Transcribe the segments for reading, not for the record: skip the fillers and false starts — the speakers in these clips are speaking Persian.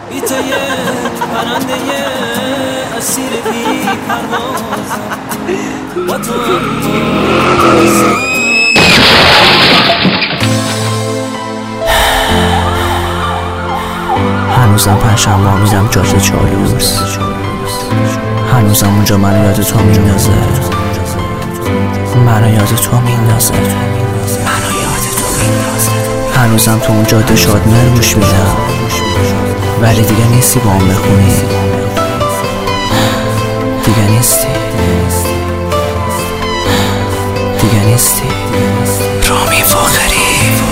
بی تو یک پرنده اسیر بی پروازم، با تو هنوزم پنجشنبه میرم جاده چالوس، هنوزم اونجا منو یاد تو میندازه، منو یاد تو میندازه، هنوزم تو اون جاده شادمر گوش میدم، ولی دیگه نیستی با هم بخونی، دیگه نیستی، دیگه نیستی. رامی فاخری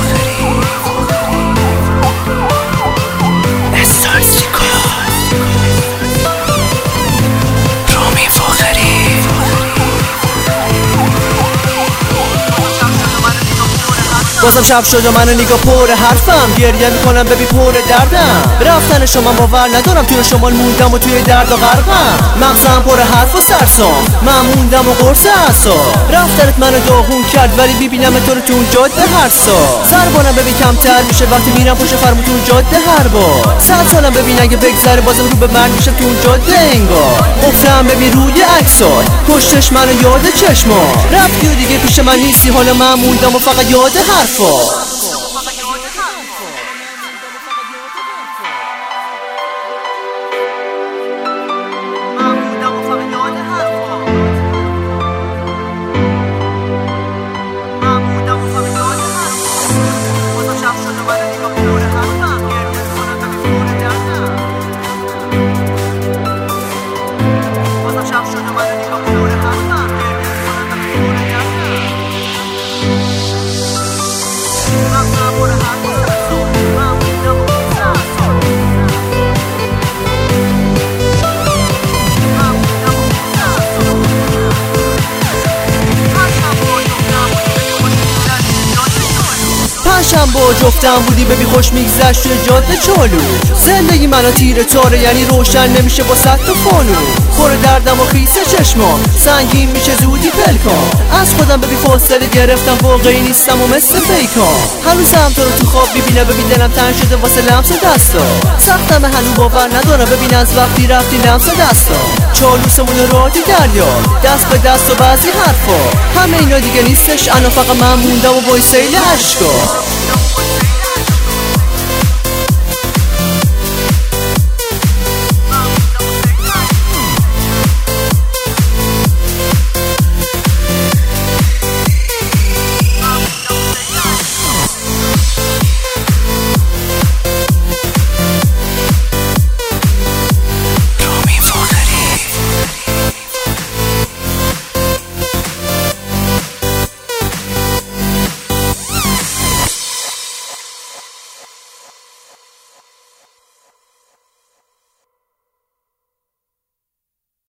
بازم شب شد و منو نگاه پر حرفم، گریه میکنم ببی پر دردم، رفتن شما باور ندارم، توی شمال موندم و توی درد و غرقم، مغزم پر حرف و سرسام، من موندم و قرص اعصاب، رفتنت منو داغون کرد ولی ببینم تو رو تو اون جاده هر سال، ضربانم ببین کمتر میشه وقتی میرم پشت فرمون تو اون جاده هر بار، 100 سالم ببین اگه بگذره بازم رو به مرگ میشم تو اون جاده انگار، گفتم ببین روی عکسات پشتش منو یاد چشما، رفتی و دیگه پیش من نیستی، حالا من موندم و فقط یاد حرفا. با جفتم بودی ببی خوش میگذشت توی جاده چالو، زندگی منو تیره تاره یعنی روشن نمیشه با صد تا فانو، پر دردم و خیس چشمام سنگین میشه زودی پلکام، از خودم ببی فاصله گرفتم واقعی نیستم و مثل فیکام، هنوزم تو رو تو خواب میبینم ببین دلم تنگ شده واسه لمس دستا، سختم هنوز باور ندارم ببین از وقتی رفتی لمس دستا، چالوسمون رادی دریا دست به دست و بعضی حرفا، همه اینا دیگه نیستش الان فقط من موندم و با این سیل عشقا.